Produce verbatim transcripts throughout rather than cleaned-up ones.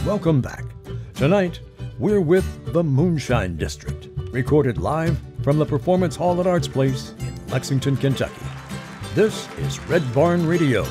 Welcome back. Tonight, we're with the Moonshine District, recorded live from the Performance Hall at Arts Place in Lexington, Kentucky. This is Red Barn Radio.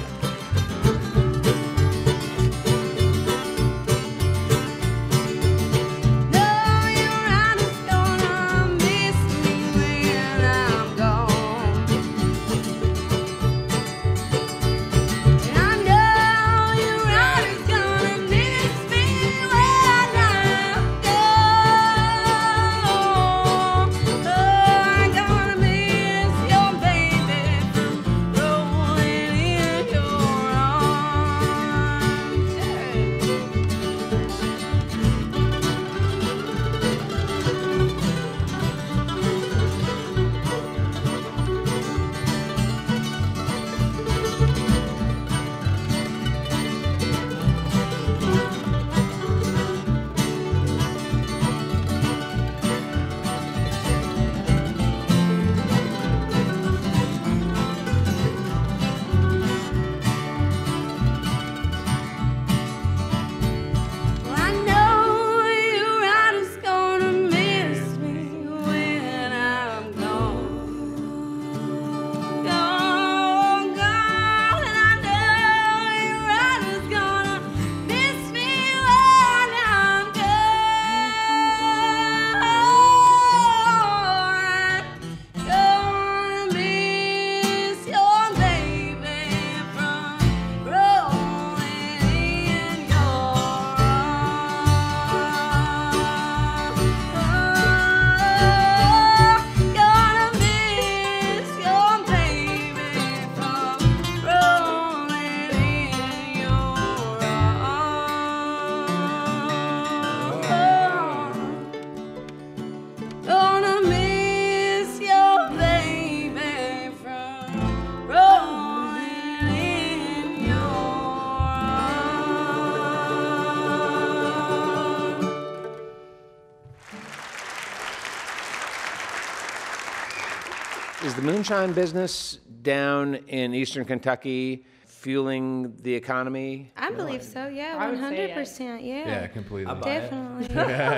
Is the moonshine business down in eastern Kentucky fueling the economy? I believe so, yeah, I would one say hundred percent, yeah. Yeah, completely. Definitely.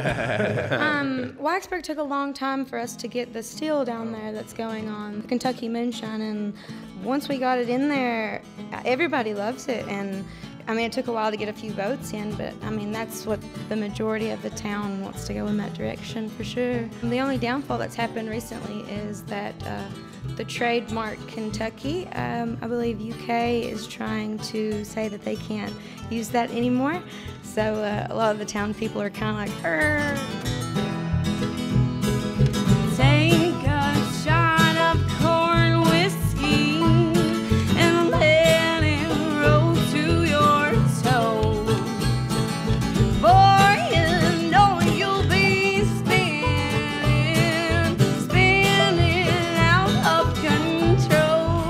um, Waxburg took a long time for us to get the steel down there that's going on, the Kentucky Moonshine, and once we got it in there, everybody loves it, and I mean, it took a while to get a few votes in, but I mean, that's what the majority of the town wants to go in that direction for sure. The only downfall that's happened recently is that uh, the trademark Kentucky, um, I believe U K is trying to say that they can't use that anymore. So uh, a lot of the town people are kind of like, Arr. Take a shot of corn whiskey and let it roll to your toe. For you know you'll be spinning, spinning out of control.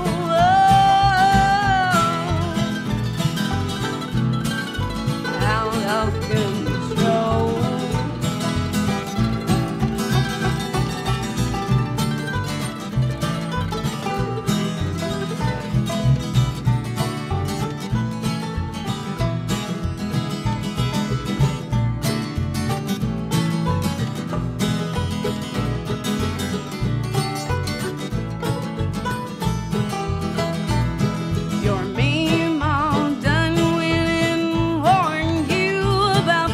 Out of control. Your meme all done went and warned you about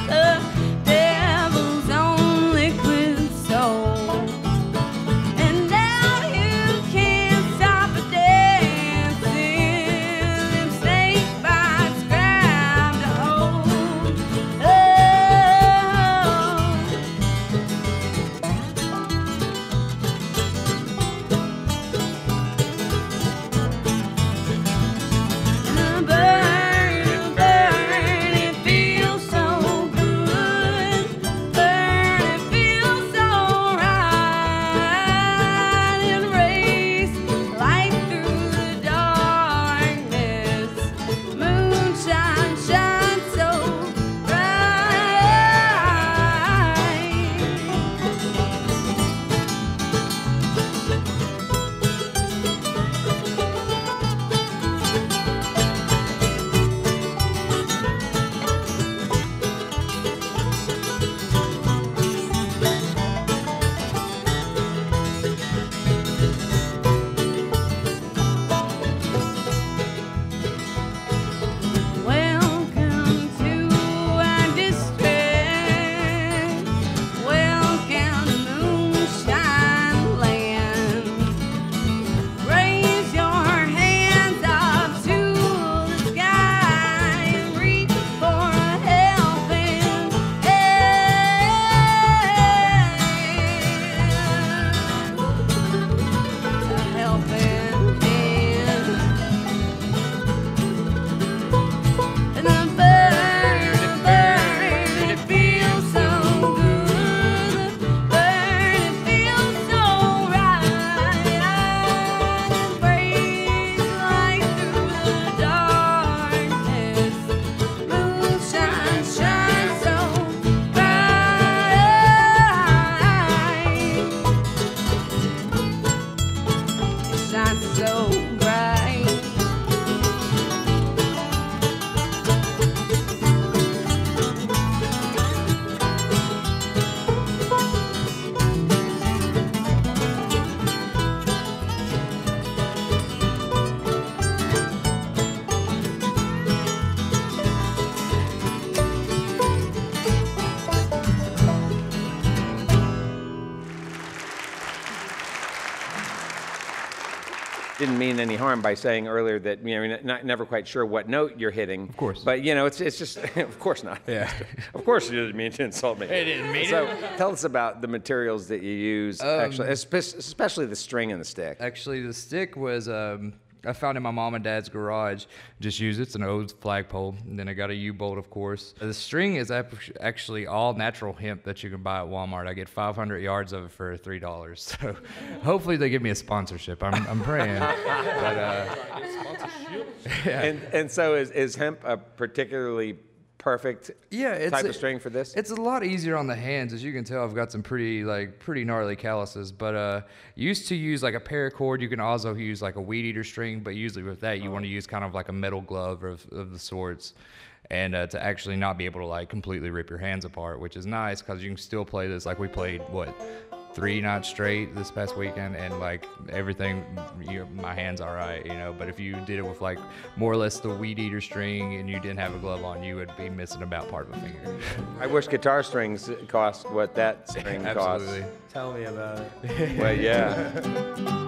didn't mean any harm by saying earlier that, you know, you're not, never quite sure what note you're hitting. Of course. But, you know, it's it's just, of course not. Yeah. Of course you didn't mean to insult me. I didn't mean so, it. tell us about the materials that you use, Um, actually, espe- especially the string and the stick. Actually, the stick was um, I found in my mom and dad's garage. Just used it. It's an old flagpole. And then I got a U-bolt, of course. The string is ap- actually all natural hemp that you can buy at Walmart. I get five hundred yards of it for three dollars. So hopefully they give me a sponsorship. I'm, I'm praying. But, uh, yeah. And and so is, is hemp a particularly perfect Yeah, it's type a- of string for this? It's a lot easier on the hands, as you can tell. I've got some pretty like pretty gnarly calluses, but uh, used to use like a paracord. You can also use like a weed eater string, but usually with that you want to use kind of like a metal glove of, of the sorts, and uh, to actually not be able to like completely rip your hands apart, which is nice because you can still play this. Like we played what three nights straight this past weekend, and like everything, you, my hand's all right, you know. But if you did it with like more or less the weed eater string and you didn't have a glove on, you would be missing about part of a finger. I wish guitar strings cost what that string costs. Absolutely. Tell me about it. Well, yeah.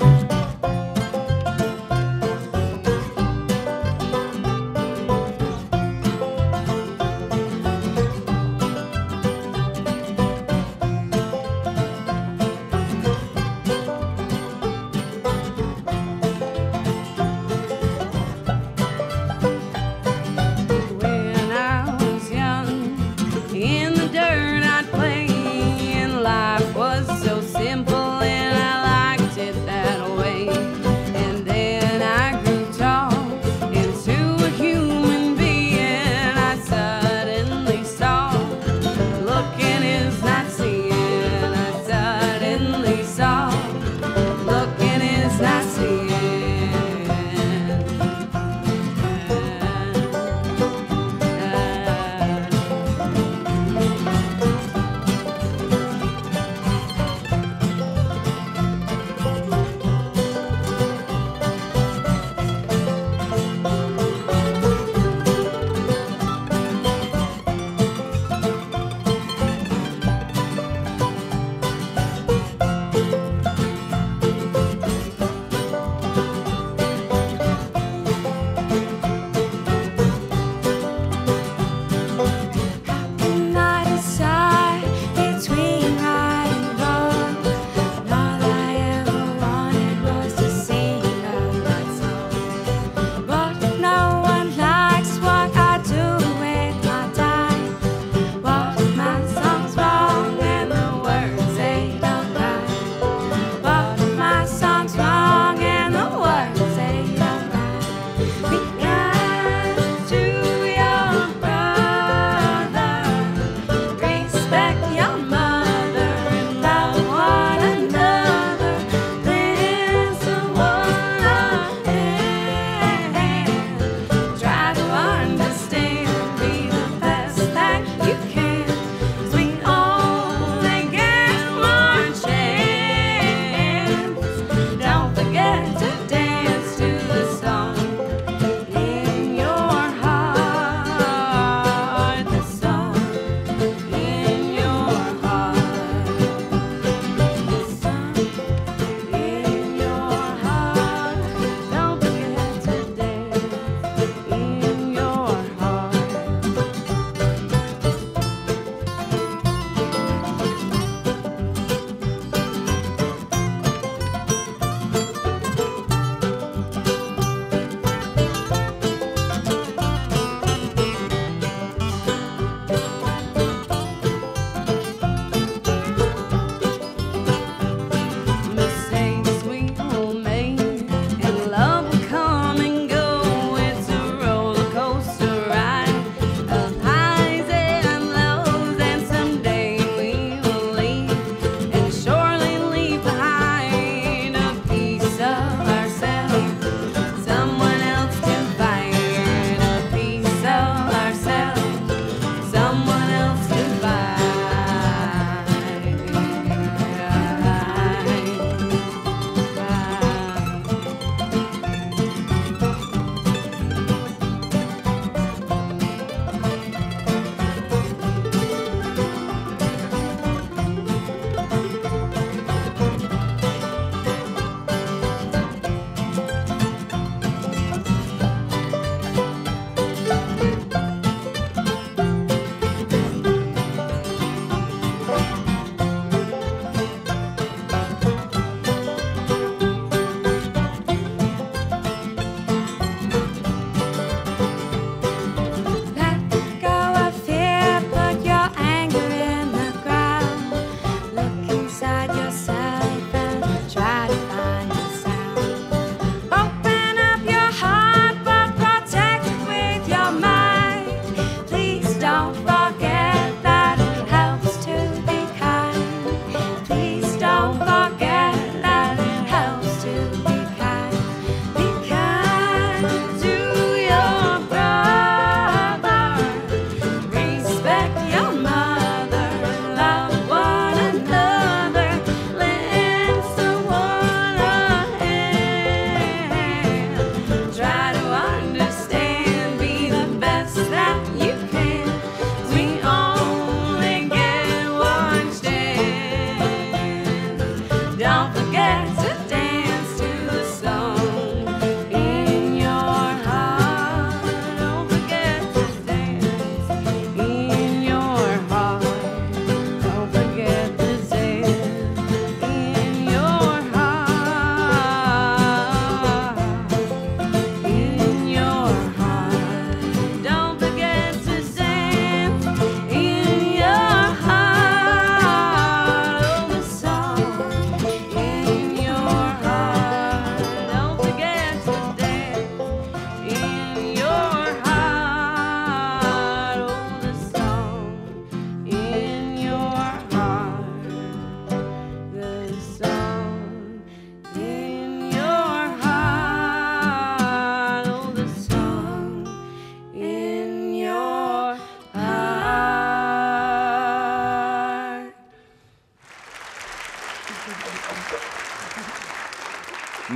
When I was young, in the dirt I'd play, and life was so simple, and I liked it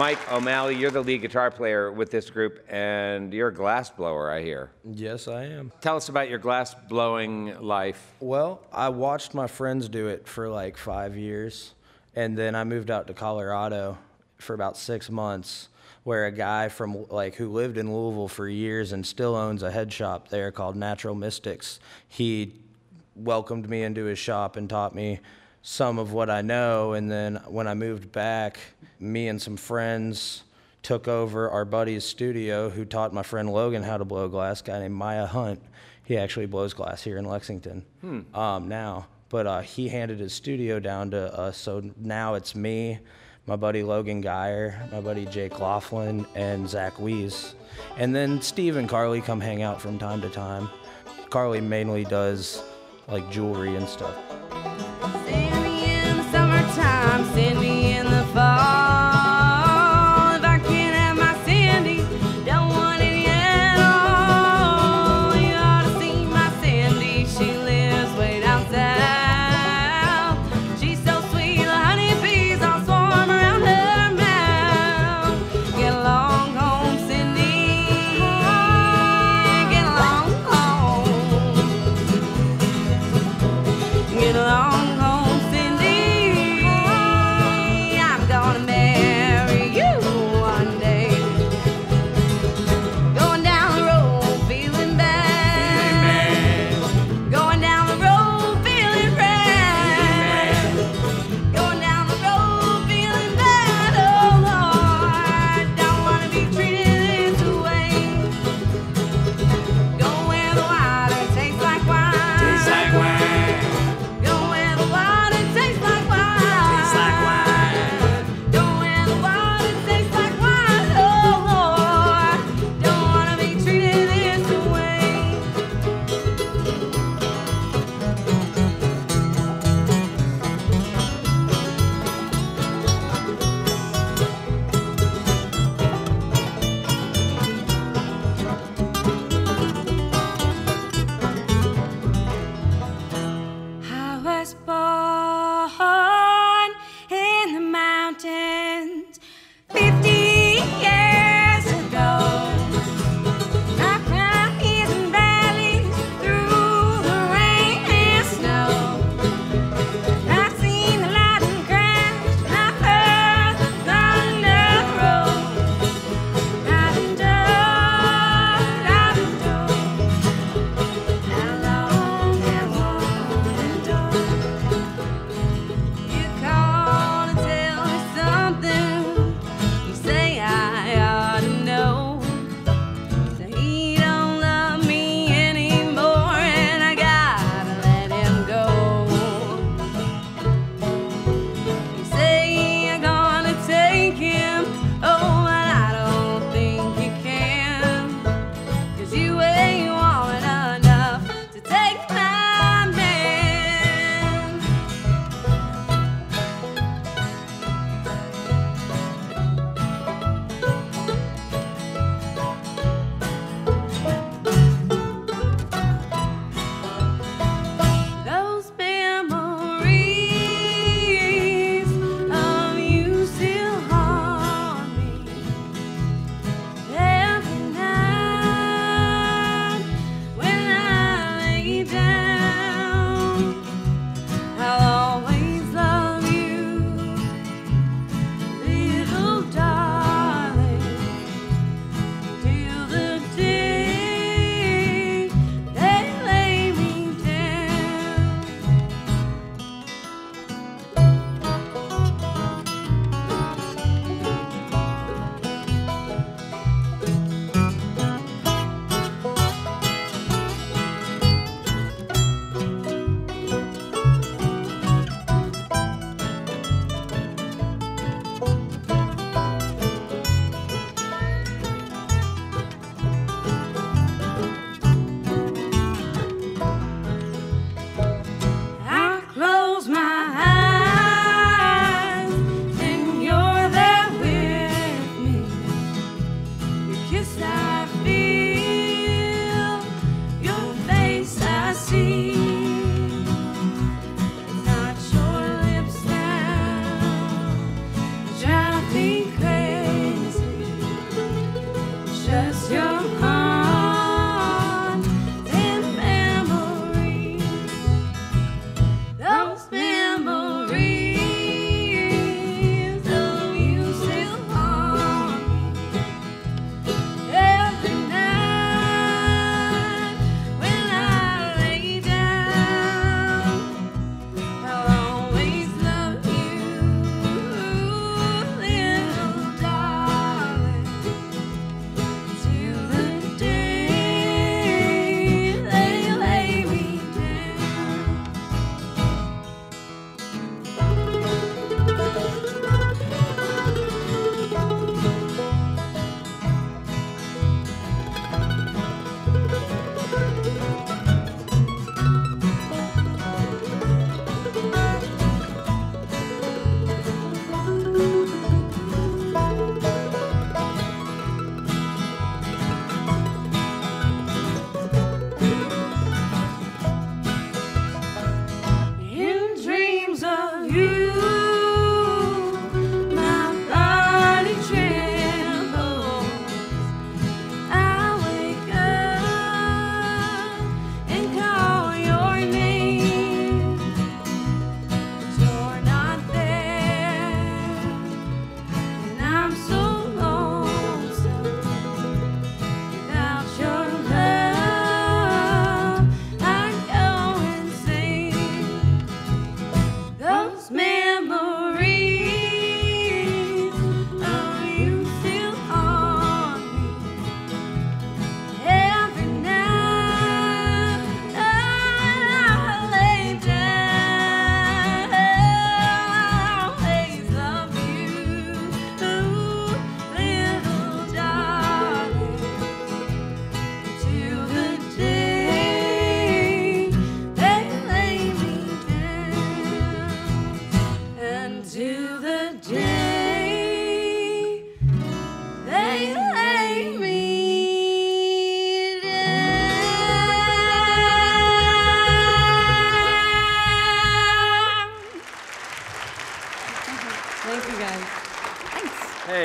Mike O'Malley, you're the lead guitar player with this group, and you're a glass blower, I hear. Yes, I am. Tell us about your glass blowing life. Well, I watched my friends do it for like five years, and then I moved out to Colorado for about six months, where a guy from like who lived in Louisville for years and still owns a head shop there called Natural Mystics, he welcomed me into his shop and taught me some of what I know. And then when I moved back, me and some friends took over our buddy's studio, who taught my friend Logan how to blow glass, a guy named Maya Hunt. He actually blows glass here in Lexington hmm. um, now. But uh, he handed his studio down to us, so now it's me, my buddy Logan Geyer, my buddy Jake Laughlin, and Zach Weiss. And then Steve and Carly come hang out from time to time. Carly mainly does like jewelry and stuff. Send me in the summertime, send me in the fall. If I can't have my Sandy, don't want any at all. You ought to see my Sandy, she lives way down south. She's so sweet, the honeybees all swarm around her mouth. Get along home, Cindy, get along home. Get along home, Cindy.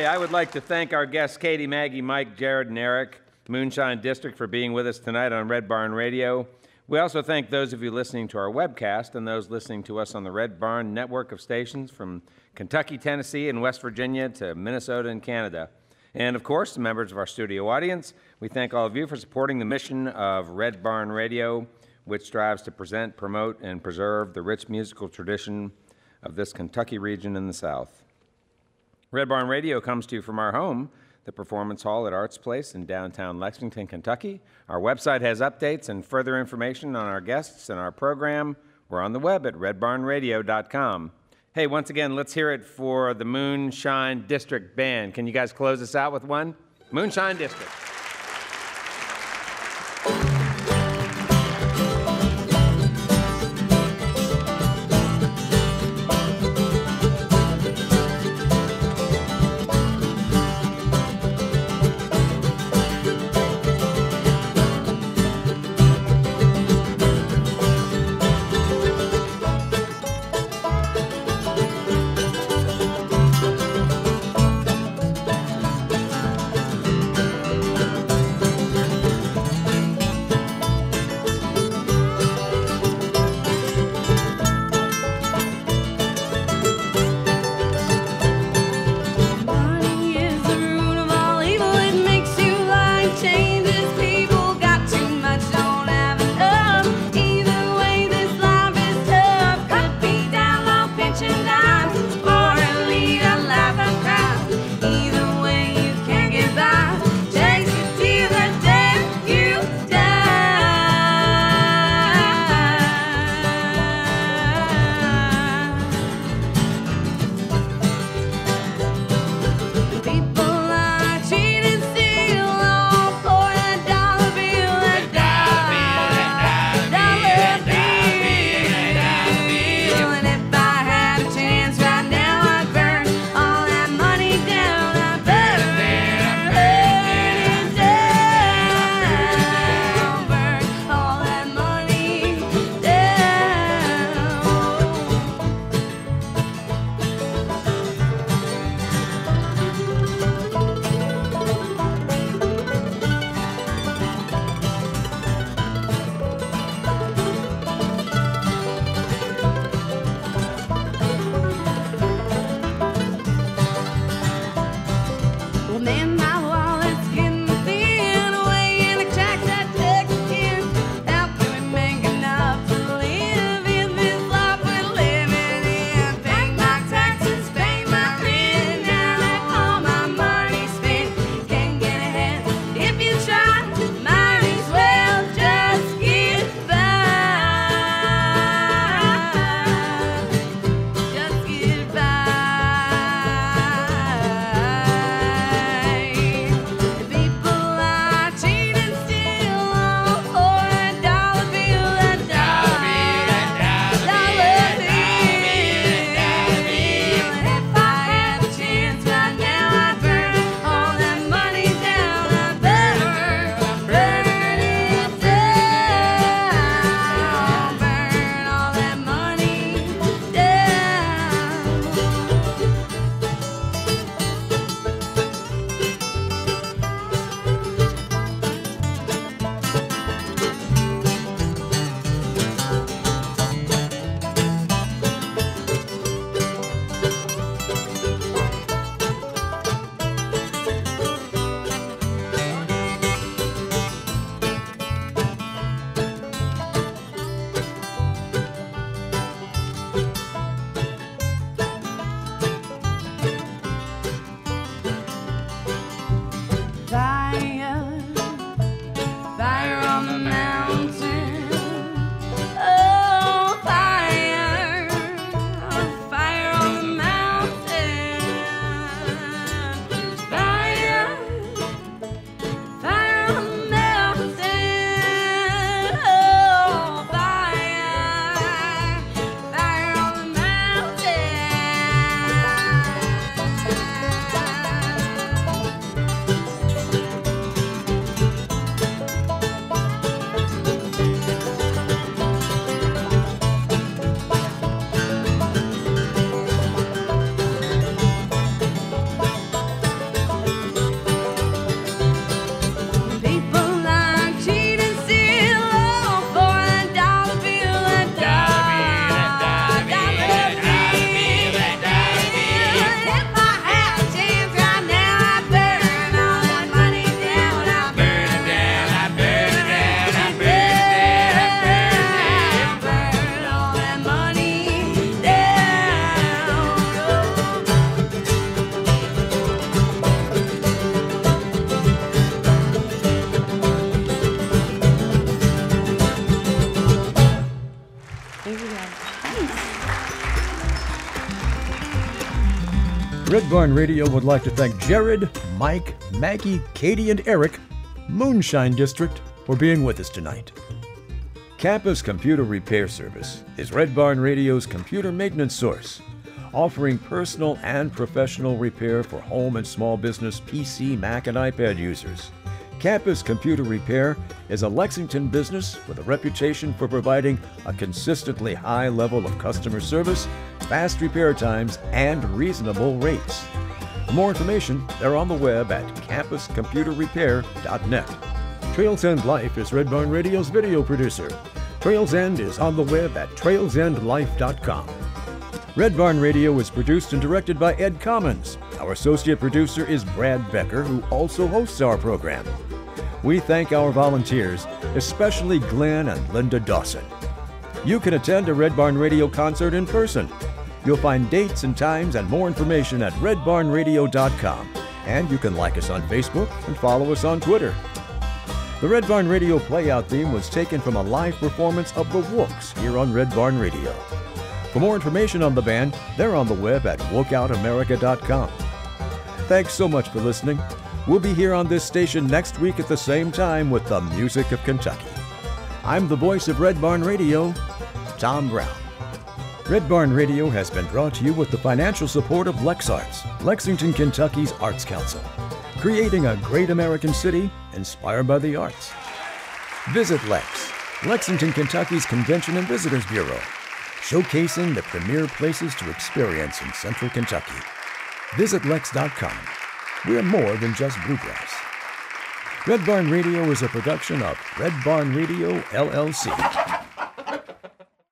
I would like to thank our guests, Katie, Maggie, Mike, Jared, and Eric, Moonshine District, for being with us tonight on Red Barn Radio. We also thank those of you listening to our webcast and those listening to us on the Red Barn network of stations from Kentucky, Tennessee, and West Virginia to Minnesota and Canada. And, of course, the members of our studio audience, we thank all of you for supporting the mission of Red Barn Radio, which strives to present, promote, and preserve the rich musical tradition of this Kentucky region in the South. Red Barn Radio comes to you from our home, the Performance Hall at Arts Place in downtown Lexington, Kentucky. Our website has updates and further information on our guests and our program. We're on the web at red barn radio dot com. Hey, once again, let's hear it for the Moonshine District Band. Can you guys close us out with one? Moonshine District. There you go. Thanks. Red Barn Radio would like to thank Jared, Mike, Maggie, Katie, and Eric, Moonshine District, for being with us tonight. Campus Computer Repair Service is Red Barn Radio's computer maintenance source, offering personal and professional repair for home and small business P C, Mac, and iPad users. Campus Computer Repair is a Lexington business with a reputation for providing a consistently high level of customer service, fast repair times, and reasonable rates. For more information, they're on the web at campus computer repair dot net. Trails End Life is Red Barn Radio's video producer. Trails End is on the web at trails end life dot com. Red Barn Radio is produced and directed by Ed Commons. Our associate producer is Brad Becker, who also hosts our program. We thank our volunteers, especially Glenn and Linda Dawson. You can attend a Red Barn Radio concert in person. You'll find dates and times and more information at red barn radio dot com. And you can like us on Facebook and follow us on Twitter. The Red Barn Radio Playout theme was taken from a live performance of the Wooks here on Red Barn Radio. For more information on the band, they're on the web at wookout america dot com. Thanks so much for listening. We'll be here on this station next week at the same time with the music of Kentucky. I'm the voice of Red Barn Radio, Tom Brown. Red Barn Radio has been brought to you with the financial support of LexArts, Lexington, Kentucky's Arts Council, creating a great American city inspired by the arts. Visit Lex, Lexington, Kentucky's Convention and Visitors Bureau, showcasing the premier places to experience in Central Kentucky. Visit lex dot com. We're more than just bluegrass. Red Barn Radio is a production of Red Barn Radio, L L C.